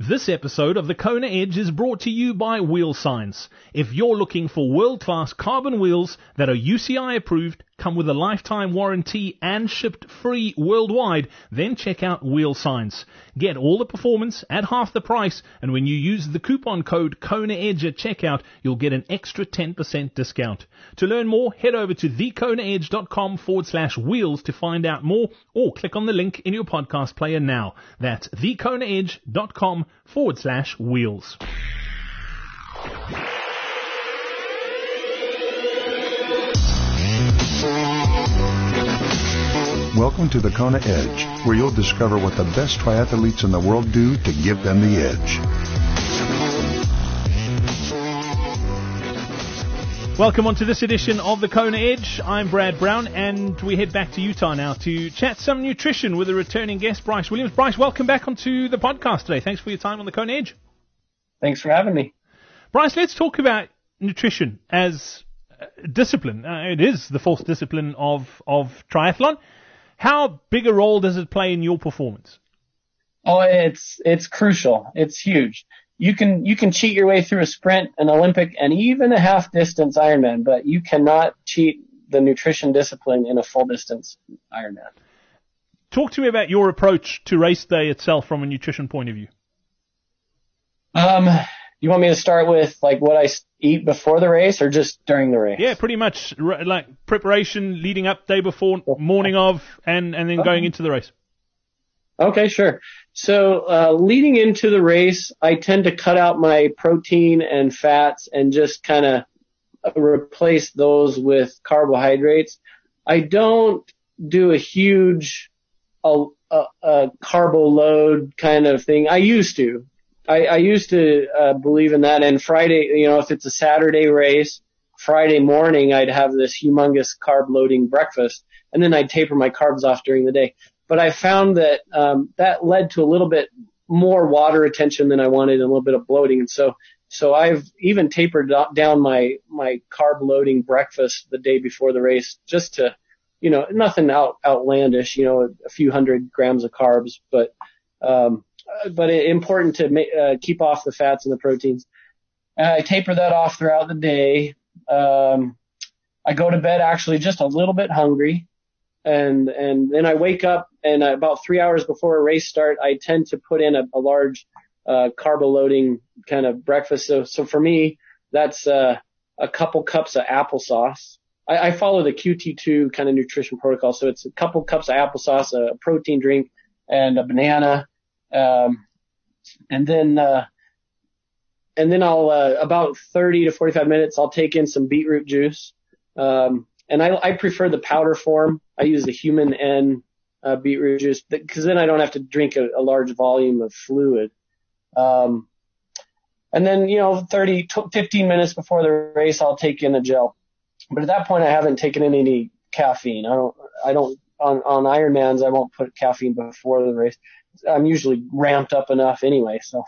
This episode of the Kona Edge is brought to you by Wheel Science. If you're looking for world-class carbon wheels that are UCI approved, come with a lifetime warranty and shipped free worldwide, then check out Wheel Science. Get all the performance at half the price, and when you use the coupon code KONAEDGE at checkout, you'll get an extra 10% discount. To learn more, head over to thekonaedge.com/wheels to find out more, or click on the link in your podcast player now. That's thekonaedge.com/wheels. Welcome to the Kona Edge, where you'll discover what the best triathletes in the world do to give them the edge. Welcome on to this edition of the Kona Edge. I'm Brad Brown, and we head back to Utah now to chat some nutrition with a returning guest, Bryce Williams. Bryce, welcome back onto the podcast today. Thanks for your time on the Kona Edge. Thanks for having me. Bryce, let's talk about nutrition as discipline. It is the fourth discipline of triathlon. How big a role does it play in your performance? Oh, it's crucial. It's huge. You can cheat your way through a sprint, an Olympic, and even a half distance Ironman, but you cannot cheat the nutrition discipline in a full distance Ironman. Talk to me about your approach to race day itself from a nutrition point of view. You want me to start with like what I eat before the race or just during the race? Yeah, pretty much like preparation leading up, day before, morning of, and then going into the race. Okay, sure. So leading into the race, I tend to cut out my protein and fats and just kind of replace those with carbohydrates. I don't do a huge carbo load kind of thing. I used to. I used to believe in that. And Friday, if it's a Saturday race, Friday morning I'd have this humongous carb loading breakfast, and then I'd taper my carbs off during the day. But I found that that led to a little bit more water retention than I wanted and a little bit of bloating. And so I've even tapered down my carb loading breakfast the day before the race, just to, nothing outlandish, a few hundred grams of carbs, but important to keep off the fats and the proteins. I taper that off throughout the day. I go to bed actually just a little bit hungry. And then I wake up, and about 3 hours before a race start, I tend to put in a large, carbo loading kind of breakfast. So for me, that's, a couple cups of applesauce. I follow the QT2 kind of nutrition protocol. So it's a couple cups of applesauce, a protein drink, and a banana. And then I'll, about 30 to 45 minutes, I'll take in some beetroot juice. And I prefer the powder form. I use the human N beetroot juice because then I don't have to drink a large volume of fluid. And then, 15 minutes before the race, I'll take in a gel. But at that point, I haven't taken in any caffeine. I don't, on Ironmans, I won't put caffeine before the race. I'm usually ramped up enough anyway. So,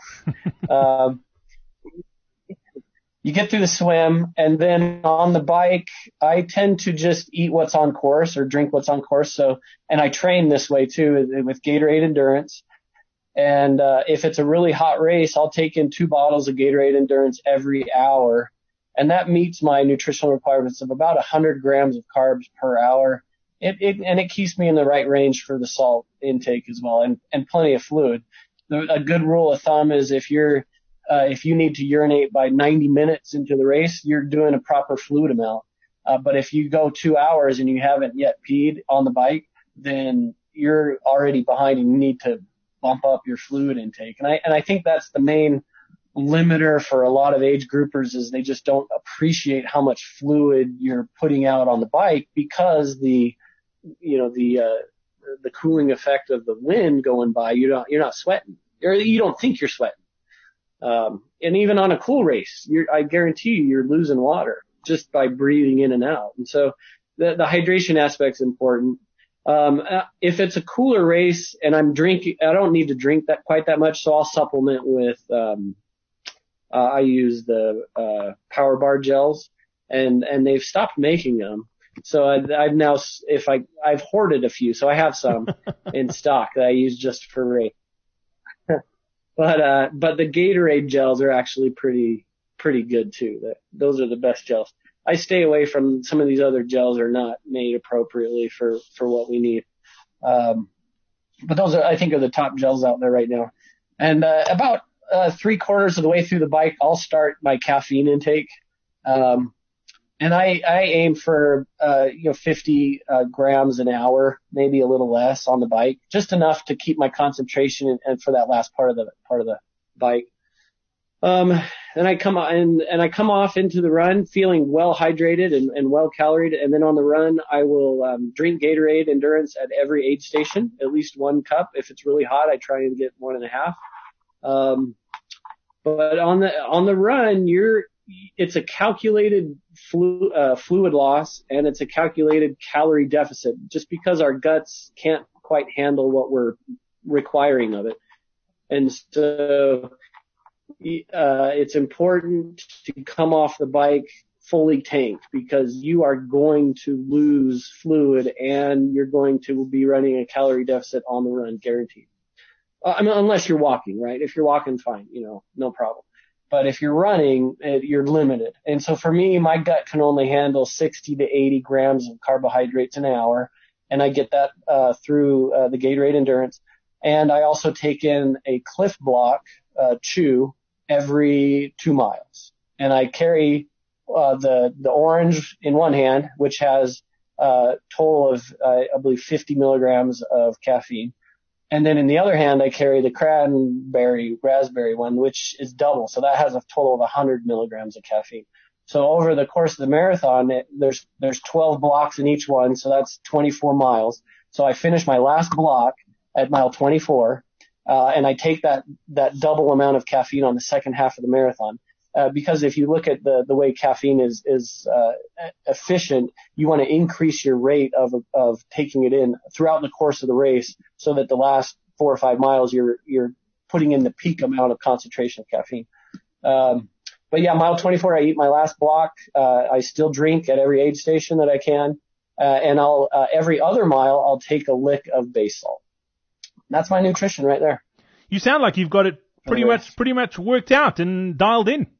you get through the swim, and then on the bike, I tend to just eat what's on course or drink what's on course. And I train this way too with Gatorade Endurance. And, if it's a really hot race, I'll take in 2 bottles of Gatorade Endurance every hour. And that meets my nutritional requirements of about 100 grams of carbs per hour. It keeps me in the right range for the salt intake as well, and plenty of fluid. A good rule of thumb is if you need to urinate by 90 minutes into the race, you're doing a proper fluid amount. But if you go 2 hours and you haven't yet peed on the bike, then you're already behind and you need to bump up your fluid intake. And I think that's the main limiter for a lot of age groupers, is they just don't appreciate how much fluid you're putting out on the bike, because the cooling effect of the wind going by, you're not sweating, or you don't think you're sweating. And even on a cool race, I guarantee you're losing water just by breathing in and out. And so the hydration aspect's important. If it's a cooler race and I'm drinking, I don't need to drink quite that much. So I'll supplement with, I use the, Power Bar gels, and they've stopped making them. So I've hoarded a few. So I have some in stock that I use just for race. But the Gatorade gels are actually pretty good too. Those are the best gels. I stay away from some of these other gels are not made appropriately for what we need. But those I think are the top gels out there right now. And, about, 3/4 of the way through the bike, I'll start my caffeine intake. And I aim for, 50, grams an hour, maybe a little less on the bike, just enough to keep my concentration and for that last part of the bike. And I come off into the run feeling well hydrated and well caloried. And then on the run, I will, drink Gatorade Endurance at every aid station, at least 1 cup. If it's really hot, I try and get 1.5. But on the run, it's a calculated fluid loss and it's a calculated calorie deficit just because our guts can't quite handle what we're requiring of it. And so, it's important to come off the bike fully tanked because you are going to lose fluid and you're going to be running a calorie deficit on the run, guaranteed. Unless you're walking, right? If you're walking, fine, no problem. But if you're running, you're limited. And so for me, my gut can only handle 60 to 80 grams of carbohydrates an hour. And I get that, through, the Gatorade Endurance. And I also take in a Cliff Block, chew every 2 miles. And I carry, the orange in one hand, which has a total of, I believe 50 milligrams of caffeine. And then in the other hand, I carry the raspberry one, which is double. So that has a total of 100 milligrams of caffeine. So over the course of the marathon, there's 12 blocks in each one. So that's 24 miles. So I finish my last block at mile 24. And I take that double amount of caffeine on the second half of the marathon. Because if you look at the way caffeine is efficient, you want to increase your rate of taking it in throughout the course of the race so that the last 4 or 5 miles you're putting in the peak amount of concentration of caffeine. But yeah, mile 24, I eat my last block. I still drink at every aid station that I can. And every other mile, I'll take a lick of base salt. That's my nutrition right there. You sound like you've got it pretty much worked out and dialed in.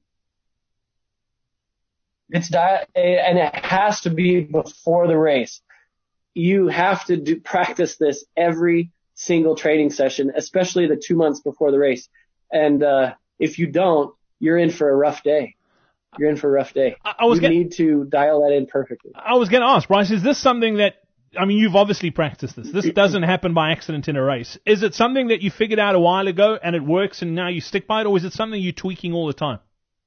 It's diet, and it has to be before the race. You have to practice this every single training session, especially the 2 months before the race. And if you don't, you're in for a rough day. You're in for a rough day. You need to dial that in perfectly. I was going to ask, Bryce, is this something that, you've obviously practiced this. This doesn't happen by accident in a race. Is it something that you figured out a while ago and it works and now you stick by it, or is it something you're tweaking all the time?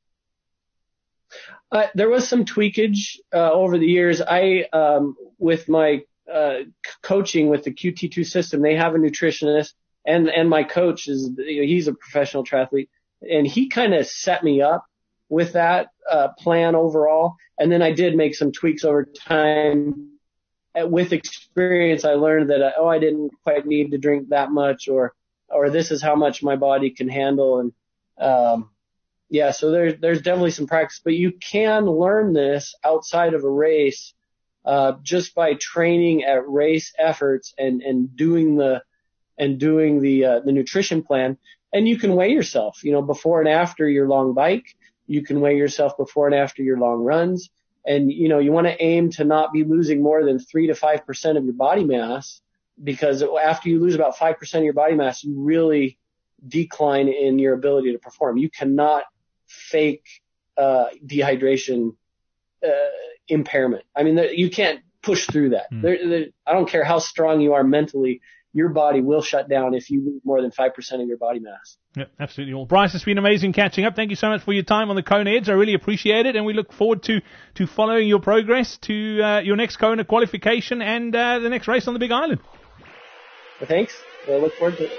There was some tweakage over the years. With my coaching with the QT2 system, they have a nutritionist, and my coach he's a professional triathlete, and he kind of set me up with that plan overall. And then I did make some tweaks over time. With experience, I learned that I didn't quite need to drink that much, or this is how much my body can handle, and yeah, so there's definitely some practice, but you can learn this outside of a race, just by training at race efforts and doing the nutrition plan. And you can weigh yourself, before and after your long bike. You can weigh yourself before and after your long runs. And, you want to aim to not be losing more than 3 to 5% of your body mass, because after you lose about 5% of your body mass, you really decline in your ability to perform. You cannot fake dehydration impairment. You can't push through that. I don't care how strong you are mentally, your body will shut down if you lose more than 5% of your body mass. Yeah, absolutely. Well, Bryce, it's been amazing catching up. Thank you so much for your time on the Kona Edge. I really appreciate it, and we look forward to following your progress to your next Kona qualification and the next race on the Big Island. Well, thanks. I look forward to it.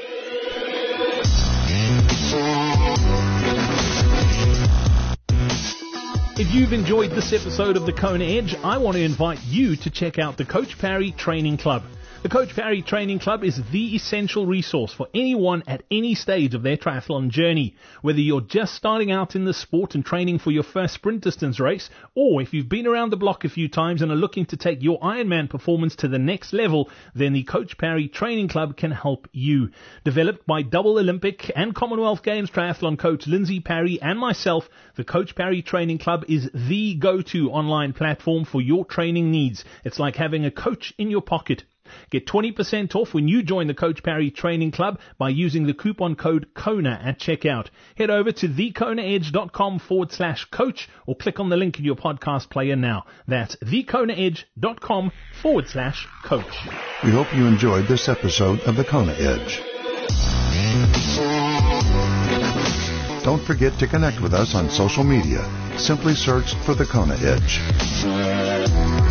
If you've enjoyed this episode of the Kona Edge, I want to invite you to check out the Coach Parry Training Club. The Coach Parry Training Club is the essential resource for anyone at any stage of their triathlon journey. Whether you're just starting out in the sport and training for your first sprint distance race, or if you've been around the block a few times and are looking to take your Ironman performance to the next level, then the Coach Parry Training Club can help you. Developed by double Olympic and Commonwealth Games triathlon coach Lindsay Parry and myself, the Coach Parry Training Club is the go-to online platform for your training needs. It's like having a coach in your pocket. Get 20% off when you join the Coach Parry Training Club by using the coupon code KONA at checkout. Head over to thekonaedge.com/coach or click on the link in your podcast player now. That's thekonaedge.com/coach. We hope you enjoyed this episode of the Kona Edge. Don't forget to connect with us on social media. Simply search for the Kona Edge.